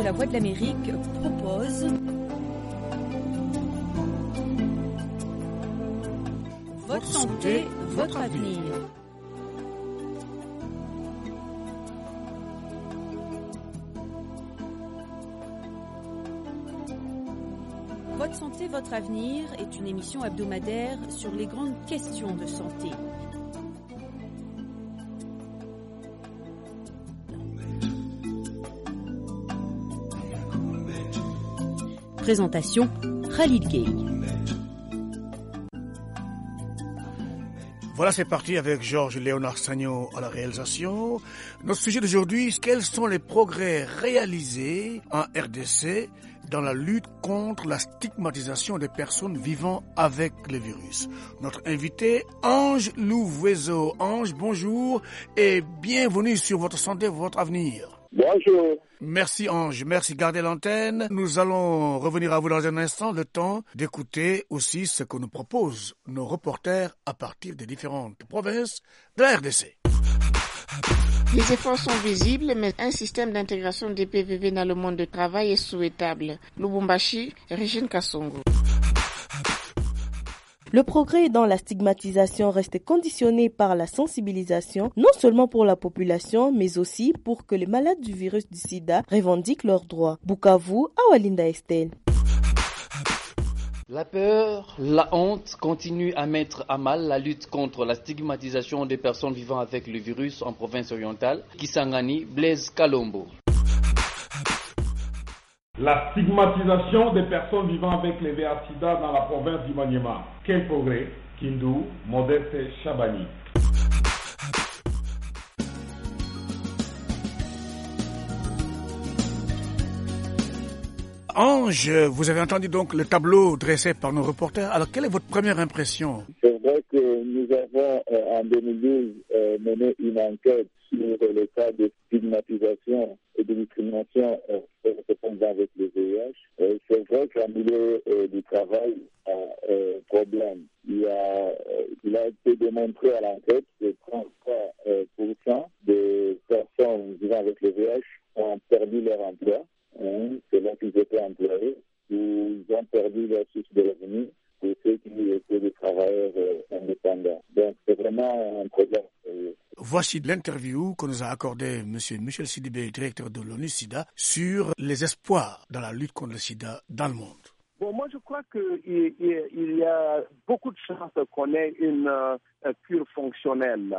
la Voix de l'Amérique propose Votre santé, votre avenir. Votre santé, votre avenir est une émission hebdomadaire sur les grandes questions de santé. Présentation, Khalid Gueye. Voilà, c'est parti avec Georges Léonard Sagno à la réalisation. Notre sujet d'aujourd'hui, quels sont les progrès réalisés en RDC dans la lutte contre la stigmatisation des personnes vivant avec le virus. Notre invité, Ange Louvezo. Ange, bonjour et bienvenue sur Votre santé, votre avenir. Bonjour. Merci Ange, merci. Gardez l'antenne. Nous allons revenir à vous dans un instant, le temps d'écouter aussi ce que nous proposent nos reporters à partir des différentes provinces de la RDC. Les efforts sont visibles, mais un système d'intégration des PVV dans le monde du travail est souhaitable. Lubumbashi, Régine Kassongo. Le progrès dans la stigmatisation reste conditionné par la sensibilisation, non seulement pour la population, mais aussi pour que les malades du virus du sida revendiquent leurs droits. Bukavu, Awalinda Estelle. La peur, la honte continuent à mettre à mal la lutte contre la stigmatisation des personnes vivant avec le virus en province orientale. Kisangani, Blaise Kalombo. La stigmatisation des personnes vivant avec le VIH/SIDA dans la province du Maniema. Quel progrès? Kindu, Modeste Chabani. Ange, vous avez entendu donc le tableau dressé par nos reporters. Alors, quelle est votre première impression? C'est vrai que nous avons en 2012 mené une enquête sur le cas de stigmatisation et de discrimination des personnes avec le VIH. C'est vrai qu'en milieu du travail, il y a un problème. Il a été démontré à l'enquête que 33% des personnes vivant avec le VIH ont perdu leur emploi. C'est là qu'ils étaient employés, ils ont perdu leur source de revenus pour ceux qui étaient des travailleurs indépendants. Donc c'est vraiment un problème. Voici l'interview que nous a accordé M. Michel Sidibé, directeur de l'ONU-SIDA, sur les espoirs dans la lutte contre le sida dans le monde. Bon, moi je crois qu'il y a beaucoup de chances qu'on ait une cure fonctionnelle.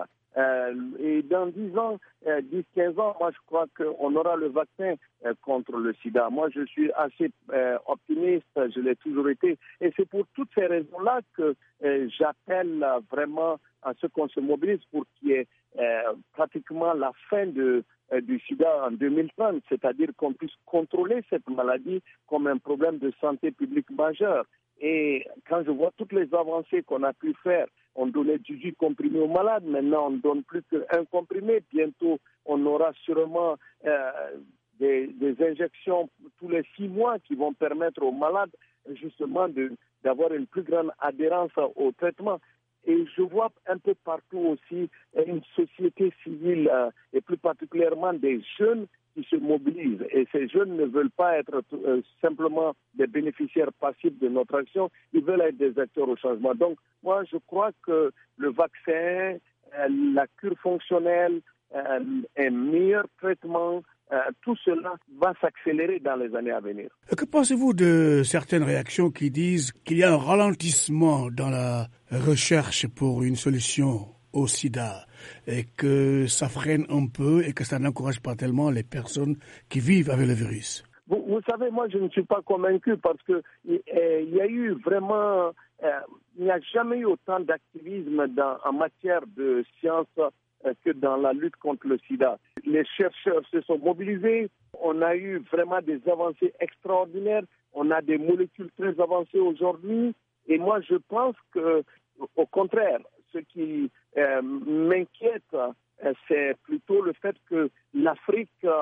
Et dans 10 ans, 10-15 ans, moi je crois qu'on aura le vaccin contre le sida. Moi je suis assez optimiste, je l'ai toujours été. Et c'est pour toutes ces raisons-là que j'appelle vraiment à ce qu'on se mobilise pour qu'il y ait pratiquement la fin du sida en 2030, c'est-à-dire qu'on puisse contrôler cette maladie comme un problème de santé publique majeur. Et quand je vois toutes les avancées qu'on a pu faire, on donnait 18 comprimés aux malades, maintenant on ne donne plus qu'un comprimé. Bientôt, on aura sûrement des injections tous les 6 mois qui vont permettre aux malades justement d'avoir une plus grande adhérence au traitement. Et je vois un peu partout aussi une société civile et plus particulièrement des jeunes qui se mobilisent. Et ces jeunes ne veulent pas être simplement des bénéficiaires passifs de notre action, ils veulent être des acteurs au changement. Donc, moi, je crois que le vaccin, la cure fonctionnelle, un meilleur traitement, tout cela va s'accélérer dans les années à venir. Que pensez-vous de certaines réactions qui disent qu'il y a un ralentissement dans la recherche pour une solution au sida et que ça freine un peu et que ça n'encourage pas tellement les personnes qui vivent avec le virus? Vous savez, moi je ne suis pas convaincu parce que il y a eu vraiment, il n'y a jamais eu autant d'activisme en matière de science que dans la lutte contre le sida. Les chercheurs se sont mobilisés, on a eu vraiment des avancées extraordinaires, on a des molécules très avancées aujourd'hui et moi je pense que, au contraire, ce qui m'inquiète, c'est plutôt le fait que l'Afrique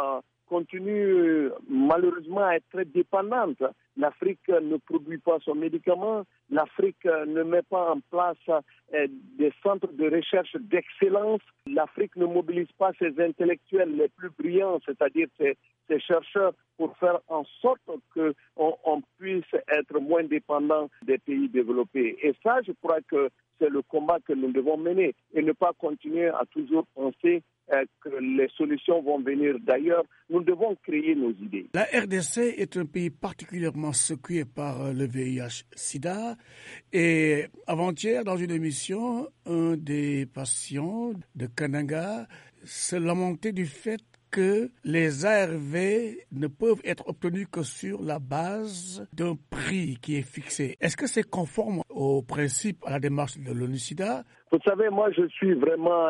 continue malheureusement à être très dépendante. L'Afrique ne produit pas son médicament, l'Afrique ne met pas en place des centres de recherche d'excellence, l'Afrique ne mobilise pas ses intellectuels les plus brillants, c'est-à-dire ses chercheurs, pour faire en sorte qu'on puisse être moins dépendant des pays développés. Et ça, je crois que c'est le combat que nous devons mener et ne pas continuer à toujours penser que les solutions vont venir d'ailleurs. Nous devons créer nos idées. La RDC est un pays particulièrement secoué par le VIH-Sida. Et avant-hier, dans une émission, un des patients de Kananga se lamentait du fait que les ARV ne peuvent être obtenus que sur la base d'un prix qui est fixé. Est-ce que c'est conforme au principe, à la démarche de l'ONU-SIDA? Vous savez, moi, je suis vraiment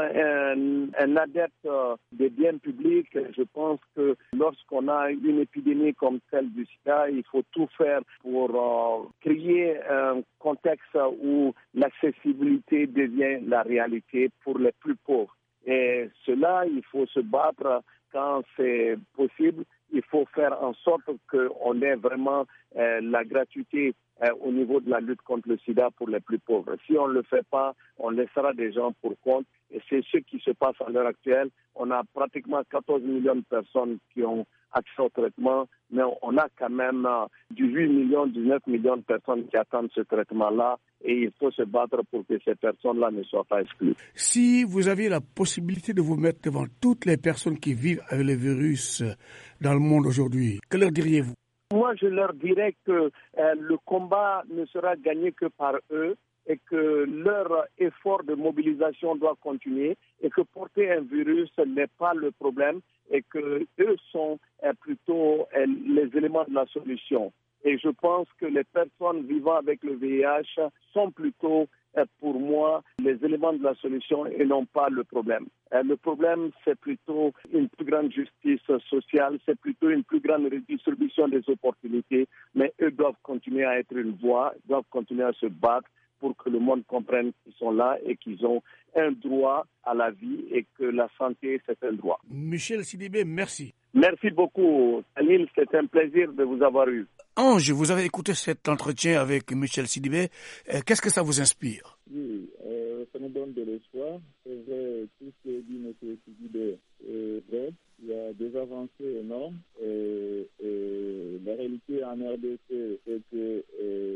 un adepte des biens publics. Je pense que lorsqu'on a une épidémie comme celle du sida, il faut tout faire pour créer un contexte où l'accessibilité devient la réalité pour les plus pauvres. Et cela, il faut se battre quand c'est possible. Il faut faire en sorte qu'on ait vraiment la gratuité au niveau de la lutte contre le sida pour les plus pauvres. Si on ne le fait pas, on laissera des gens pour compte. Et c'est ce qui se passe à l'heure actuelle. On a pratiquement 14 millions de personnes qui ont accès au traitement, mais on a quand même 18 millions, 19 millions de personnes qui attendent ce traitement-là. Et il faut se battre pour que ces personnes-là ne soient pas exclues. Si vous aviez la possibilité de vous mettre devant toutes les personnes qui vivent avec le virus dans le monde aujourd'hui, que leur diriez-vous? Moi, je leur dirais que le combat ne sera gagné que par eux et que leur effort de mobilisation doit continuer et que porter un virus n'est pas le problème et que eux sont plutôt les éléments de la solution. Et je pense que les personnes vivant avec le VIH sont plutôt, pour moi, les éléments de la solution et non pas le problème. Le problème, c'est plutôt une plus grande justice sociale, c'est plutôt une plus grande redistribution des opportunités, mais eux doivent continuer à être une voix, doivent continuer à se battre pour que le monde comprenne qu'ils sont là et qu'ils ont un droit à la vie et que la santé, c'est un droit. Michel Sidibé, merci. Merci beaucoup, Anil, c'est un plaisir de vous avoir eu. Ange, vous avez écouté cet entretien avec Michel Sidibé. Qu'est-ce que ça vous inspire? Oui, ça nous donne de l'espoir. C'est vrai, tout ce que dit M. Sidibé est vrai. Il y a des avancées énormes. Et la réalité en RDC est que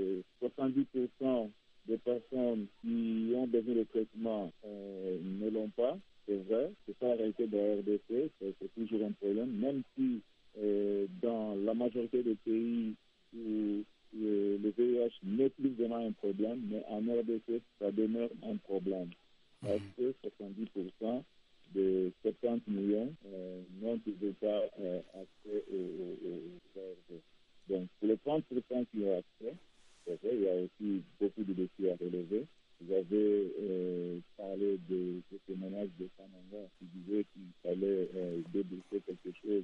70% des personnes qui ont besoin de traitement ne l'ont pas. C'est vrai, c'est pas la réalité de la RDC, c'est toujours un problème, même si dans la majorité des pays où le VIH n'est plus vraiment un problème, mais en RDC, ça demeure un problème. Parce que 70% de 70 millions n'ont toujours pas accès aux ARV. Donc, pour les 30% qui ont accès, c'est vrai, il y a aussi beaucoup de défis à relever. Vous avez parlé de ce témoignage de Kananga qui disait qu'il fallait débloquer quelque chose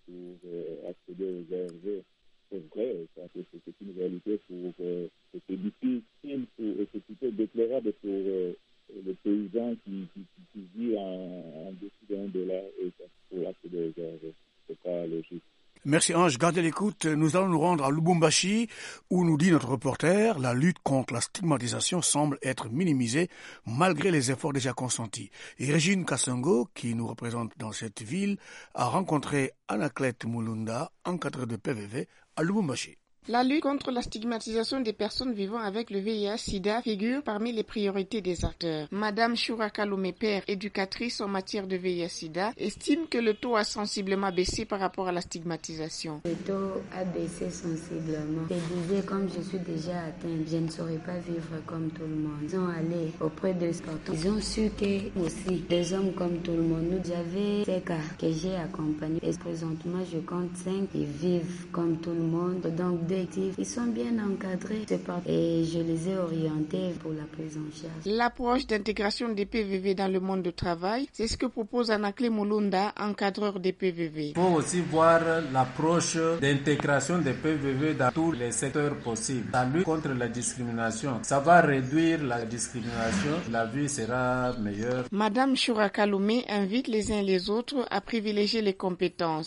pour accéder aux ARV. C'est vrai, c'est une réalité c'est difficile et c'est plutôt déplorable pour les paysans qui vivent en dessous d'$1 et pour accéder aux ARV. C'est pas logique. Merci Ange, gardez l'écoute. Nous allons nous rendre à Lubumbashi où nous dit notre reporter, la lutte contre la stigmatisation semble être minimisée malgré les efforts déjà consentis. Et Régine Kasongo, qui nous représente dans cette ville, a rencontré Anaclette Mulunda, encadrée de PVV à Lubumbashi. La lutte contre la stigmatisation des personnes vivant avec le VIH-Sida figure parmi les priorités des acteurs. Madame Choura Kaloumé, père, éducatrice en matière de VIH-Sida, estime que le taux a sensiblement baissé par rapport à la stigmatisation. Le taux a baissé sensiblement. Je disais, comme je suis déjà atteinte, je ne saurais pas vivre comme tout le monde. Ils ont allé auprès de sportifs. Ils ont su que aussi des hommes comme tout le monde. Nous, j'avais ces cas que j'ai accompagnés. Et présentement, je compte 5 qui vivent comme tout le monde. Donc, ils sont bien encadrés et je les ai orientés pour la prise en charge. L'approche d'intégration des PVV dans le monde du travail, c'est ce que propose Anaclette Mulunda, encadreur des PVV. Il faut aussi voir l'approche d'intégration des PVV dans tous les secteurs possibles. La lutte contre la discrimination, ça va réduire la discrimination, la vie sera meilleure. Madame Choura Kaloumé invite les uns et les autres à privilégier les compétences.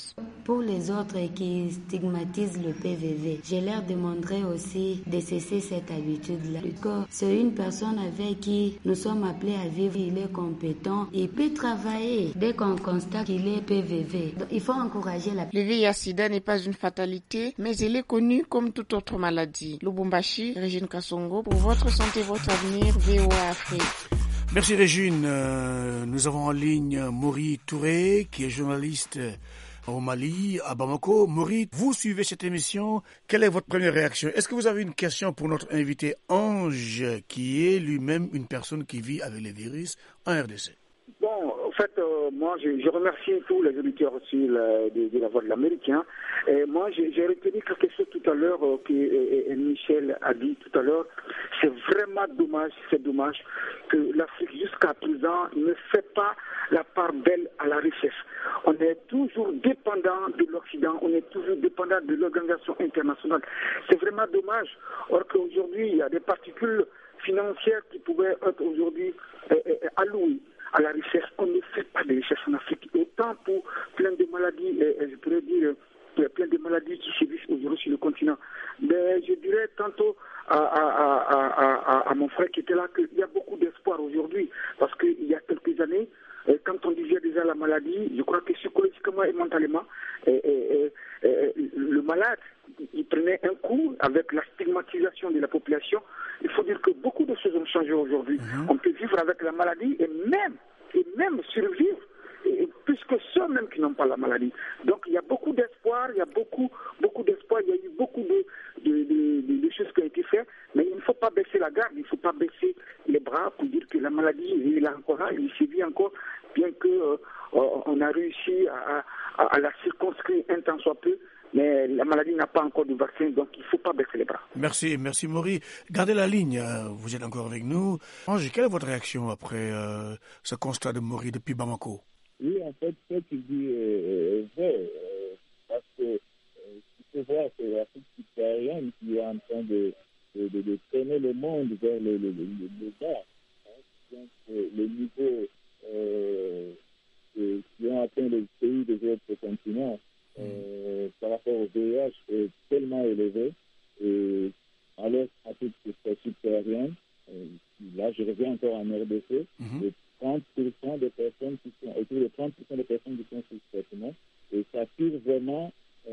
pour les autres qui stigmatisent le PVV, je leur demanderai aussi de cesser cette habitude-là. C'est une personne avec qui nous sommes appelés à vivre, il est compétent, il peut travailler dès qu'on constate qu'il est PVV. Donc, il faut encourager la... Le VIH-Sida n'est pas une fatalité, mais il est connu comme toute autre maladie. Lubumbashi, Régine Kassongo, pour votre santé, votre avenir, VOA Afrique. Merci Régine. Nous avons en ligne Maury Touré, qui est journaliste au Mali, à Bamako. Maury, vous suivez cette émission. Quelle est votre première réaction? Est-ce que vous avez une question pour notre invité Ange, qui est lui-même une personne qui vit avec les virus en RDC? Bon, en fait, moi, je remercie tous les auditeurs aussi de la Voix de l'Amérique. Et moi, j'ai retenu quelque chose tout à l'heure que Michel a dit tout à l'heure. C'est vraiment dommage, que l'Afrique jusqu'à présent ne fait pas la part belle à la richesse. On est toujours dépendant de l'Occident, on est toujours dépendant de l'organisation internationale. C'est vraiment dommage. Or qu'aujourd'hui, il y a des particules financières qui pouvaient être aujourd'hui allouées à la richesse. On ne fait pas de richesse en Afrique. Autant pour plein de maladies, je pourrais dire, plein de maladies qui sévissent aujourd'hui sur le continent. Mais je dirais tantôt à mon frère qui était là qu'il y a beaucoup d'espoir aujourd'hui. Parce qu'il y a quelques années, quand on disait déjà la maladie, je crois que psychologiquement et mentalement, le malade, il prenait un coup avec la stigmatisation de la population. Il faut dire que beaucoup de choses ont changé aujourd'hui. On peut vivre avec la maladie et même survivre, plus que ceux même qui n'ont pas la maladie. Donc il y a beaucoup d'espoir, il y a beaucoup d'espoir, il y a eu beaucoup de choses qui ont été faites, mais il ne faut pas baisser la garde, il ne faut pas baisser les bras pour dire que la maladie, il est encore là, il sévit encore, bien que on a réussi à la circonscrire un temps soit peu. Mais la maladie n'a pas encore de vaccin, donc il ne faut pas baisser les bras. Merci Maury. Gardez la ligne, vous êtes encore avec nous. Ange, quelle est votre réaction après ce constat de Maury depuis Bamako? Oui, en fait, ce qu'il dit est vrai, parce que il faut voir que l'Afrique subsaharienne qui est en train de traîner le monde vers le bas. Donc, les niveaux qui ont atteint les pays des autres continents par rapport au VIH est tellement élevé, et alors l'Afrique subsaharienne, là je reviens encore en RDC, et 30% des personnes qui sont, autour de 30% des personnes qui sont sous traitement, et ça tire vraiment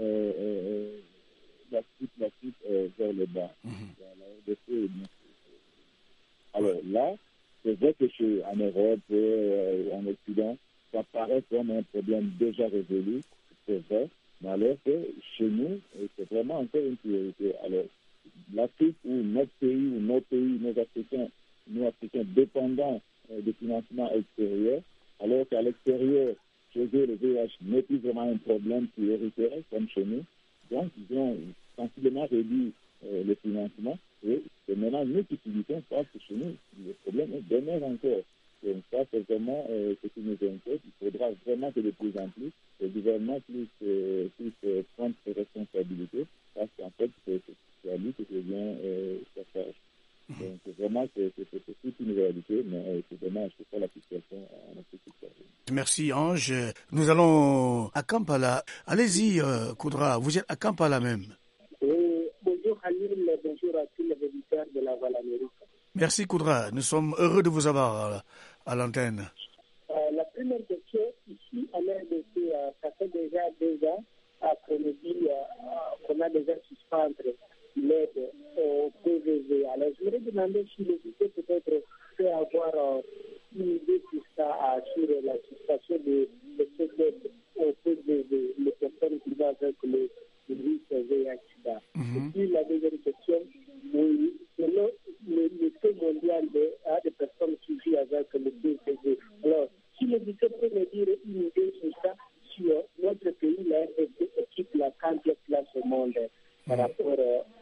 l'Afrique vers le bas. La RDC, alors là, c'est vrai que en Europe, en Occident, ça paraît comme un problème déjà résolu, c'est vrai, mais alors que chez nous, c'est vraiment encore une priorité. Alors, l'Afrique ou notre pays, nos Africains dépendants de financement extérieur, alors qu'à l'extérieur, chez eux, le VIH n'est plus vraiment un problème prioritaire comme chez nous. Donc, ils ont sensiblement réduit le financement, et c'est maintenant nous qui subissons parce que chez nous, le problème demeure encore. Donc ça, c'est vraiment ce qui nous inquiète. Il faudra vraiment que de plus en plus, le gouvernement puisse prendre ses responsabilités, parce qu'en fait, c'est à lui que revient sa charge. Donc vraiment, c'est toute une réalité, mais c'est dommage, c'est pas la situation en Afrique subsaharienne. Merci Ange. Nous allons à Kampala. Allez-y, Koudra, vous êtes à Kampala même. Bonjour Halil, bonjour à tous les auditeurs de la Voix de l'Amérique. Merci Koudra, nous sommes heureux de vous avoir à l'antenne. La première question, ici à l'RDC, ça fait déjà 2 ans après-midi qu'on a déjà suspendu l'aide au PVV. Alors je voudrais demander si le député peut-être peut avoir une idée sur ça, sur la suspension de cette aide au PVV, les personnes qui vont avec le virus VIH-Sida. Et puis la deuxième question, selon le taux mondial des personnes qui vivent avec le PVV. Alors, si le député peut me dire une idée sur ça, sur notre pays, la RDC occupe la 40e place au monde par rapport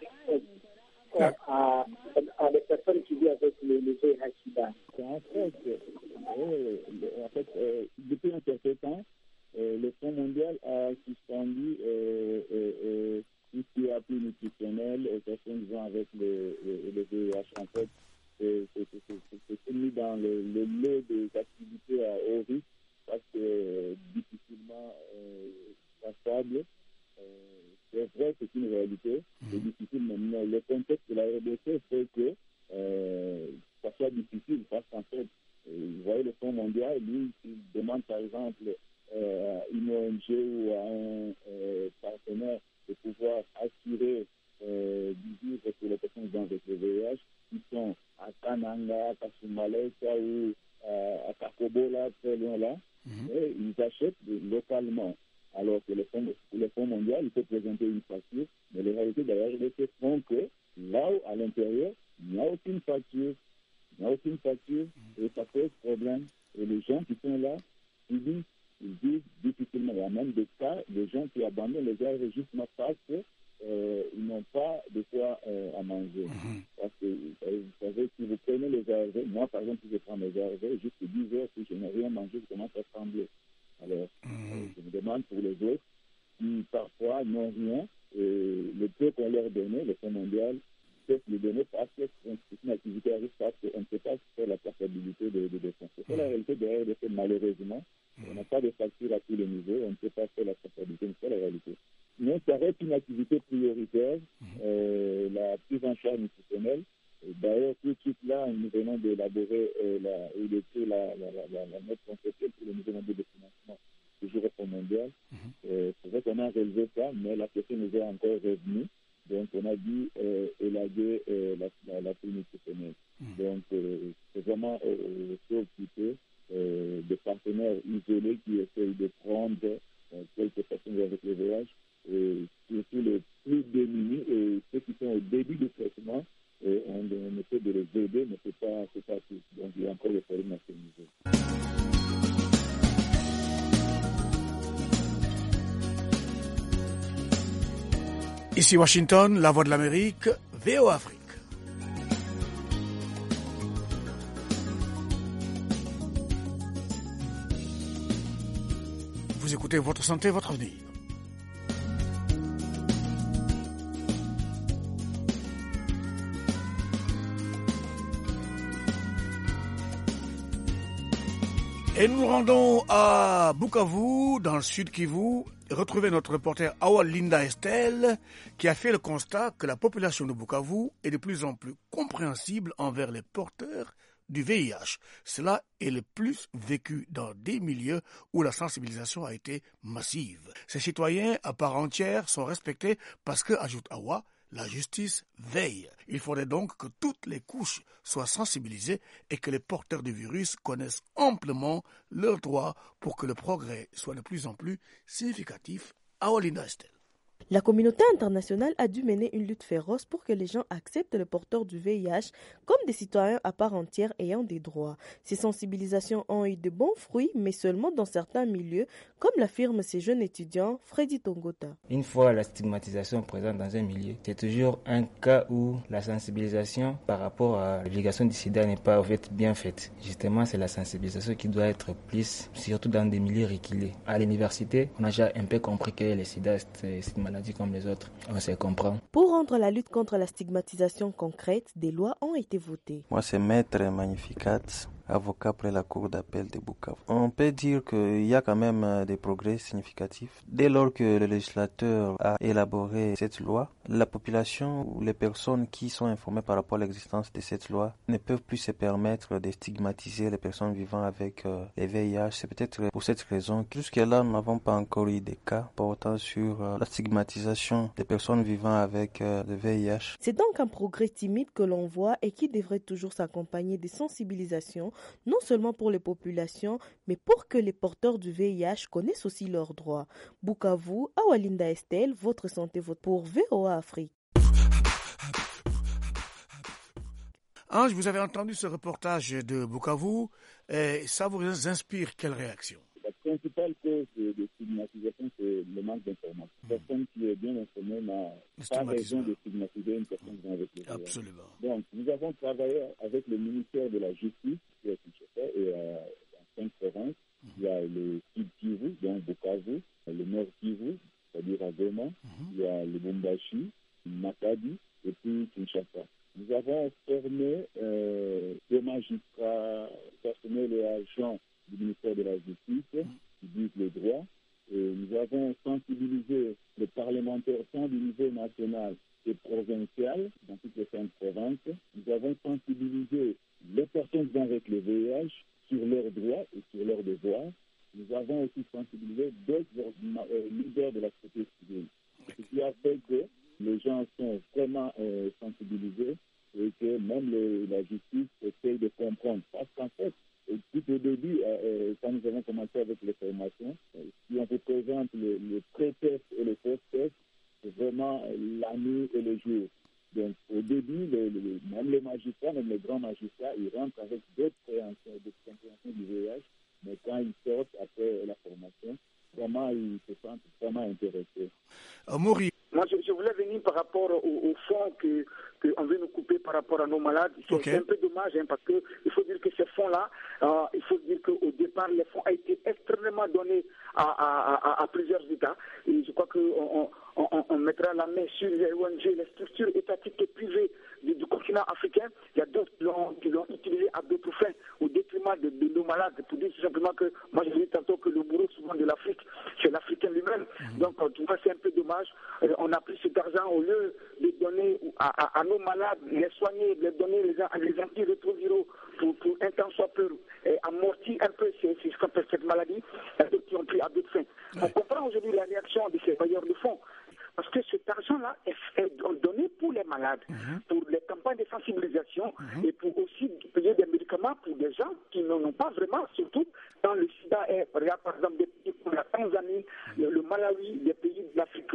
à les personnes qui vivent avec le VIH-Sida. En fait, depuis un certain temps, le Fonds mondial a suspendu tout ce qui est appui nutritionnel aux personnes vivant avec le VIH. En fait, c'est mis dans le lot des activités à haut risque, parce que difficilement passable. C'est vrai, c'est une réalité. C'est difficile, mais le contexte de la RDC fait que ça soit difficile parce qu'en fait, vous voyez, le Fonds mondial, lui, il demande par exemple à une ONG ou à un partenaire de pouvoir assurer du vivre pour les personnes vivant avec le VIH qui sont à Kananga, à Kasumaleka ou à Kakobola, très loin là, et ils achètent localement. Alors que le Fonds mondial, il faut présenter une facture, mais les réalités de la RDC font que là où, à l'intérieur, il n'y a aucune facture. Il n'y a aucune facture et ça pose problème. Et les gens qui sont là, ils vivent difficilement. Il y a même des cas de gens qui abandonnent les ARV justement parce qu'ils n'ont pas de quoi à manger. Parce que, vous savez, si vous prenez les ARV, moi par exemple, si je prends mes ARV, jusqu'à 10 heures, si je n'ai rien mangé, je commence à trembler. Alors, je me demande pour les autres qui parfois n'ont rien, le peu qu'on leur donnait, le Fonds mondial, peut le donner parce que c'est une activité à risque, parce qu'on ne peut pas faire la traçabilité de dépenses. C'est la réalité de la RDC, malheureusement. On n'a pas de facture à tous les niveaux, on ne peut pas faire la traçabilité, c'est la réalité. Mais ça reste une activité prioritaire, la prise en charge nutritionnelle. D'ailleurs, tout de suite là, nous venons d'élaborer la note conceptuelle pour le nouveau modèle de financement toujours au Fonds mondial. C'est vrai qu'on a relevé ça, mais la question nous est encore revenue. Donc, on a dû élaguer la prise nutritionnelle. Donc, c'est vraiment préoccupé des partenaires isolés qui essayent de prendre quelques personnes avec le VIH, et surtout les plus démunis et ceux qui sont au début du traitement. On essaie de les aider, mais c'est pas tout. Donc, il y a encore des problèmes à ce niveau. Ici Washington, la voix de l'Amérique, VOA Afrique. Vous écoutez Votre Santé, Votre Avenir. Et nous nous rendons à Bukavu, dans le sud Kivu, retrouver notre reporter Awalinda Estelle, qui a fait le constat que la population de Bukavu est de plus en plus compréhensible envers les porteurs du VIH. Cela est le plus vécu dans des milieux où la sensibilisation a été massive. Ces citoyens à part entière sont respectés parce que, ajoute Awa, la justice veille. Il faudrait donc que toutes les couches soient sensibilisées et que les porteurs du virus connaissent amplement leurs droits pour que le progrès soit de plus en plus significatif. Awalinda Estelle. La communauté internationale a dû mener une lutte féroce pour que les gens acceptent les porteurs du VIH comme des citoyens à part entière ayant des droits. Ces sensibilisations ont eu de bons fruits, mais seulement dans certains milieux, comme l'affirme ces jeunes étudiants, Freddy Tongota. Une fois la stigmatisation présente dans un milieu, c'est toujours un cas où la sensibilisation par rapport à l'obligation du sida n'est pas en fait bien faite. Justement, c'est la sensibilisation qui doit être plus, surtout dans des milieux reculés. À l'université, on a déjà un peu compris que le sida, c'est une maladie comme les autres, on se comprend. Pour rendre la lutte contre la stigmatisation concrète, des lois ont été votées. Moi, c'est Maître Magnificat, avocat près la cour d'appel de Bukavu. On peut dire qu'il y a quand même des progrès significatifs. Dès lors que le législateur a élaboré cette loi, la population ou les personnes qui sont informées par rapport à l'existence de cette loi ne peuvent plus se permettre de stigmatiser les personnes vivant avec les VIH. C'est peut-être pour cette raison que jusque-là, nous n'avons pas encore eu des cas portant sur la stigmatisation des personnes vivant avec le VIH. C'est donc un progrès timide que l'on voit et qui devrait toujours s'accompagner des sensibilisations, non seulement pour les populations, mais pour que les porteurs du VIH connaissent aussi leurs droits. Bukavu, Awalinda Estelle, votre santé, votre pour VOA Afrique. Ange, vous avez entendu ce reportage de Bukavu, et ça vous inspire quelle réaction? La principale cause de stigmatisation, c'est le manque d'information. Personne qui est bien informé n'a pas raison de stigmatiser une personne vivant avec le VIH. Absolument. Donc, nous avons travaillé avec le ministère de la Justice, qui est Kinshasa, et dans 5 provinces. Il y a le sud Kivu, donc Bukavu, le nord Kivu, c'est-à-dire à Goma, il y a le Lubumbashi, Matadi, et puis Kinshasa. Nous avons formé des magistrats, personnels et agents du ministère de la Justice qui disent le droit. Et nous avons sensibilisé 5 provinces. Nous avons sensibilisé les personnes vivant avec le VIH sur leurs droits et sur leurs devoirs. Nous avons aussi sensibilisé d'autres leaders de la société civile. Ce qui a fait que les gens sont vraiment sensibilisés et que même la justice essaye de comprendre. Parce qu'en fait, tout au début, quand nous avons commencé avec les formations, si on vous présente le pré-test et le post-test, c'est vraiment la nuit et le jour. Donc, au début, même les magistrats, même les grands magistrats, ils rentrent avec d'autres compréhensions du VIH, mais quand ils sortent après la formation, vraiment, ils se sentent vraiment intéressés. Maury. Moi, je voulais venir par rapport au fonds qu'on veut nous couper par rapport à nos malades. C'est un peu dommage, parce qu'il faut dire que ces fonds-là, il faut dire qu'au départ, les fonds ont été extrêmement donnés à plusieurs États. Et je crois qu'on mettra la main sur les ONG, les structures étatiques et privées du continent africain. Il y a d'autres qui l'ont utilisé à d'autres fins, au détriment de nos malades. Pour dire tout simplement que, moi je dis tantôt que le bourreau souvent de l'Afrique, c'est l'Africain lui-même. Donc, tu vois, c'est un peu dommage. On a pris cet argent au lieu de donner à nos malades, les soigner, de donner les antirétroviraux pour un temps soit peu amortir un peu cette maladie, qui ont pris à d'autres fins. On comprend aujourd'hui la réaction de ces bailleurs de fonds. Parce que cet argent-là est donné pour les malades, pour les campagnes de sensibilisation et pour aussi payer des médicaments pour des gens qui n'en ont pas vraiment, surtout quand le sida est, regarde par exemple des pays comme la Tanzanie, le Malawi, des pays de l'Afrique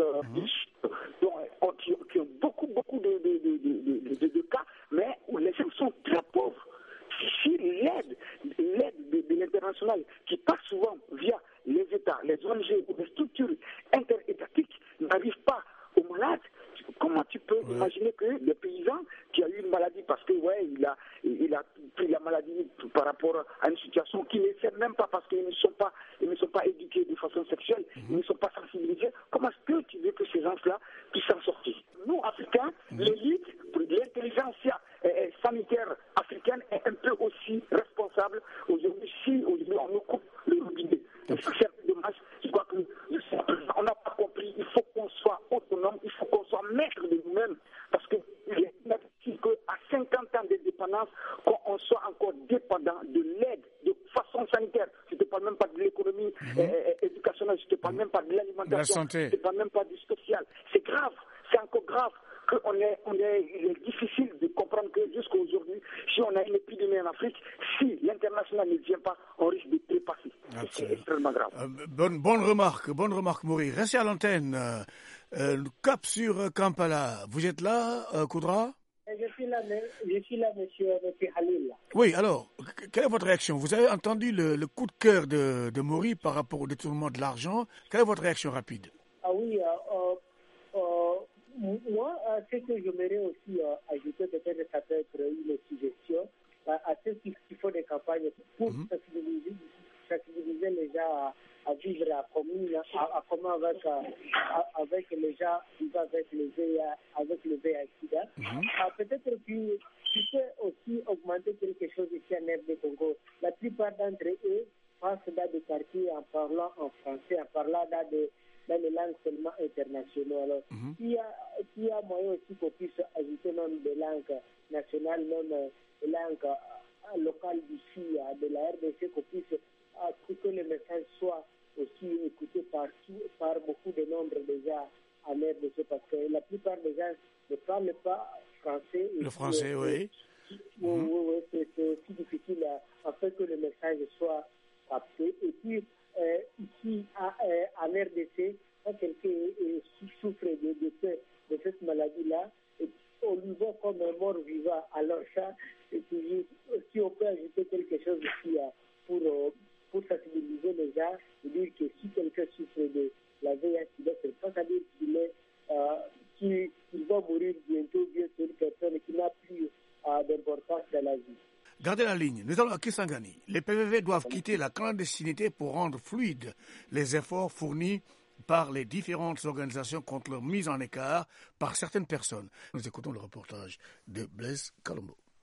qui ont beaucoup de cas, mais où les gens sont très pauvres. Si l'aide de l'international qui passe souvent via les États, les ONG ou les structures interétatiques n'arrive pas aux malades, comment tu peux imaginer que des paysans qui a eu une maladie parce que il a pris la maladie par rapport à une situation qui ne sert même pas parce qu'ils ne sont pas éduqués de façon sexuelle, ils ne sont pas sensibilisés, comment est-ce que tu veux que ces gens-là puissent s'en sortir? Nous, Africains, l'élite, l'intelligentsia sanitaire africaine est un peu aussi responsable aujourd'hui si aujourd'hui on nous coupe le robinet. C'est dommage, je crois qu'on n'a pas compris, il faut qu'on soit autonome, il faut qu'on soit maître de nous-mêmes, parce qu'il est inadmissible qu'à 50 ans de dépendance, qu'on soit encore dépendant de l'aide de façon sanitaire. Je ne te parle même pas de l'économie éducationnelle, je ne te parle même pas de l'alimentation, je ne te parle même pas du social. C'est grave, c'est encore grave. Il est difficile de comprendre que jusqu'à aujourd'hui, si on a une épidémie en Afrique, si l'international ne vient pas, on risque de trépasser. C'est extrêmement grave. Bonne remarque, Maury. Restez à l'antenne. Cap sur Kampala. Vous êtes là, Koudra? Je suis là, monsieur Halil. Oui, alors, quelle est votre réaction? Vous avez entendu le coup de cœur de Maury par rapport au détournement de l'argent. Quelle est votre réaction rapide? Ah oui, moi, ce que j'aimerais aussi ajouter, peut-être ça peut être une suggestion, à ceux qui font des campagnes pour sensibiliser les gens à vivre à comment avec les gens vivant avec le VIH-Sida. Peut-être que tu peux aussi augmenter quelque chose ici en RD Congo. La plupart d'entre eux passent dans des quartiers en parlant en français, en parlant dans les langues seulement internationales. Alors, il y a moyen aussi qu'on puisse ajouter même des langues nationales, même des langues locales d'ici, de la RDC, qu'on puisse que les messages soient aussi écoutés par beaucoup de nombre de gens en RDC, parce que la plupart des gens ne parlent pas français. Le français, oui. Oui, c'est aussi difficile afin que le message soit capté. Et puis, ici, en RDC, quand quelqu'un souffre de cette maladie-là, on lui voit comme un mort vivant. Alors ça, si on peut ajouter quelque chose ici pour sensibiliser les gens, et dire que si quelqu'un souffre de la VIH, c'est pas à dire qu'il va mourir bientôt, bien sûr, une personne qui n'a plus d'importance dans la vie. Gardez la ligne. Nous allons à Kisangani. Les PVV doivent quitter la clandestinité pour rendre fluides les efforts fournis par les différentes organisations contre leur mise en écart par certaines personnes. Nous écoutons le reportage de Blaise Kalombo.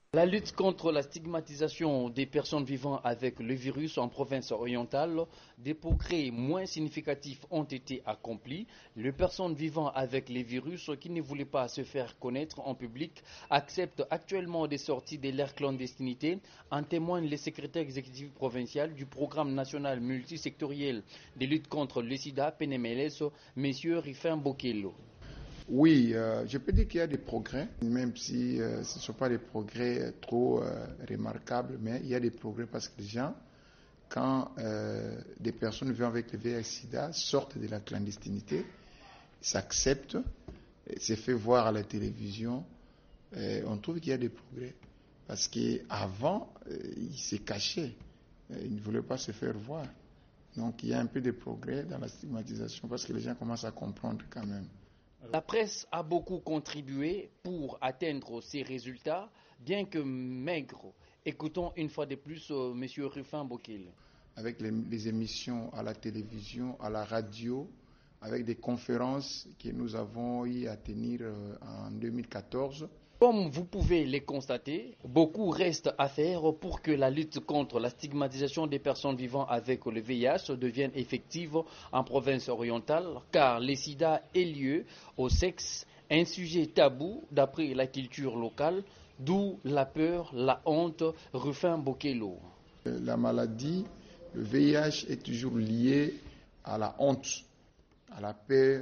La lutte contre la stigmatisation des personnes vivant avec le virus en province orientale, des progrès moins significatifs ont été accomplis. Les personnes vivant avec les virus qui ne voulaient pas se faire connaître en public acceptent actuellement des sorties de leur clandestinité, en témoigne le secrétaire exécutif provincial du programme national multisectoriel de lutte contre le sida, PNMLS, M. Rifin Bokello. Oui, je peux dire qu'il y a des progrès, même si ce ne sont pas des progrès trop remarquables, mais il y a des progrès parce que les gens, quand des personnes vivant avec le VIH-Sida sortent de la clandestinité, s'acceptent, se fait voir à la télévision, on trouve qu'il y a des progrès. Parce qu'avant, ils se cachaient, ils ne voulaient pas se faire voir. Donc il y a un peu de progrès dans la stigmatisation parce que les gens commencent à comprendre quand même. La presse a beaucoup contribué pour atteindre ces résultats, bien que maigres. Écoutons une fois de plus M. Rufin Bokil. Avec les émissions à la télévision, à la radio, avec des conférences que nous avons eu à tenir en 2014. Comme vous pouvez le constater, beaucoup reste à faire pour que la lutte contre la stigmatisation des personnes vivant avec le VIH devienne effective en province orientale, car le sida est lié au sexe, un sujet tabou d'après la culture locale, d'où la peur, la honte, Rufin Bokello. La maladie, le VIH est toujours lié à la honte, à la peur.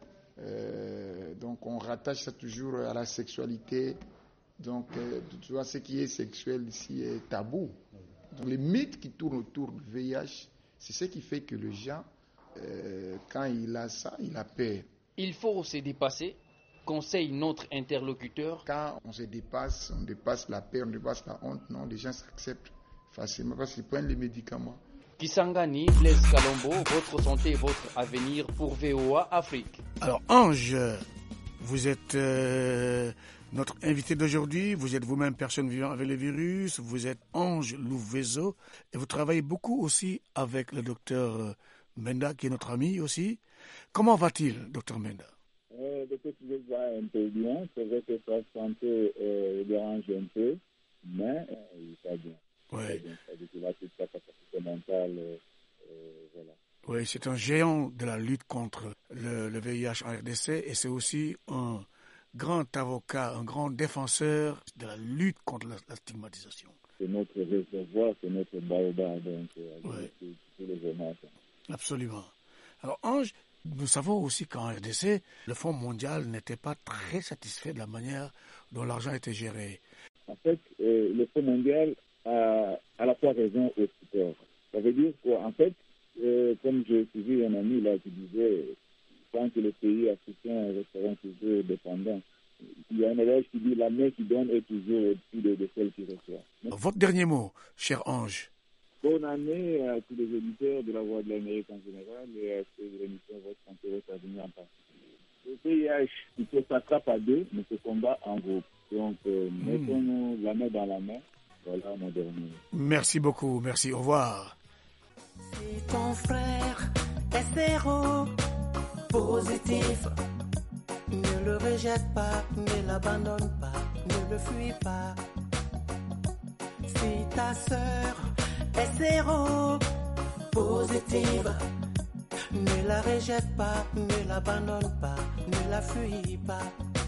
Donc on rattache ça toujours à la sexualité. Donc tu vois, ce qui est sexuel ici est tabou. Donc les mythes qui tournent autour du VIH, c'est ce qui fait que le gens, quand il a ça, il a peur. Il faut se dépasser, conseille notre interlocuteur. Quand on se dépasse, on dépasse la peur, on dépasse la honte, non, les gens s'acceptent facilement parce qu'ils prennent les médicaments. Kisangani, Blaise Kalombo, votre santé, votre avenir pour VOA Afrique. Alors Ange, vous êtes notre invité d'aujourd'hui, vous êtes vous-même personne vivant avec le virus, vous êtes Ange Louvezo et vous travaillez beaucoup aussi avec le docteur Menda qui est notre ami aussi. Comment va-t-il, docteur Menda? Le quotidien va un peu bien, c'est vrai que sa santé dérange un peu, mais il va bien. Oui. Il a toute sa capacité mentale, voilà. Oui, c'est un géant de la lutte contre le VIH en RDC et c'est aussi un grand avocat, un grand défenseur de la lutte contre la stigmatisation. C'est notre réservoir, c'est notre baobab, donc tous les hommages. Absolument. Alors Ange, nous savons aussi qu'en RDC, le Fonds mondial n'était pas très satisfait de la manière dont l'argent était géré. En fait, le Fonds mondial a à la fois raison et tort. Ça veut dire qu'en fait, comme j'ai suivi un ami là qui disait, quand les pays africains resteront toujours dépendants, il y a un adage qui dit la main qui donne est toujours au-dessus de celle qui reçoit. Votre dernier mot, cher Ange. Bonne année à tous les auditeurs de la Voix de l'Amérique en général et à ceux de l'émission Votre santé, votre avenir en particulier. Le VIH, il se s'attrape à deux, mais se combat en groupe. Donc, mettons-nous la main dans la main. Voilà mon dernier. Merci beaucoup, merci, au revoir. Si ton frère est zéro positif, ne le rejette pas, ne l'abandonne pas, ne le fuis pas. Si ta sœur est zéro positive, ne la rejette pas, ne l'abandonne pas, ne la fuis pas.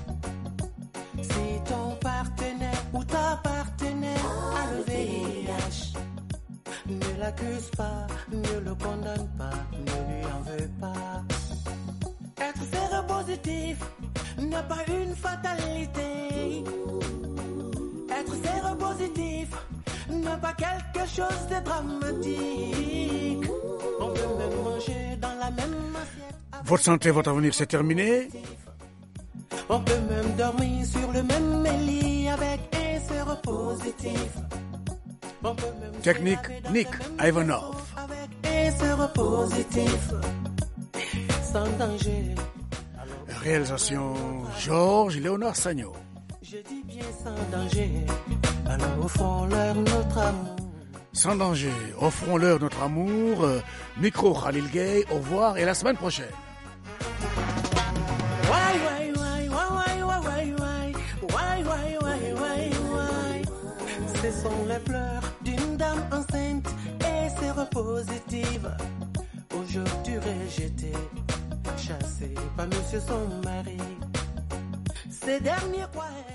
Si ton partenaire ou ta partenaire a le VIH, ne l'accuse pas, ne le condamne pas, ne lui en veux pas. Être séropositif n'est pas une fatalité. Être séropositif n'est pas quelque chose de dramatique. On peut même manger dans la même assiette. Votre santé, votre avenir, c'est terminé. On peut même dormir sur le même lit avec un séropositif. Technique Nick Ivanov. Avec un séropositif. Sans danger. Réalisation Georges Léonard Sagno. Je dis bien sans danger. Alors offrons-leur notre amour. Sans danger, offrons-leur notre amour. Micro Khalil Gay, au revoir et à la semaine prochaine. Ce sont les pleurs d'une dame enceinte et séropositive. Aujourd'hui rejetée, chassée par monsieur son mari. Ces derniers croient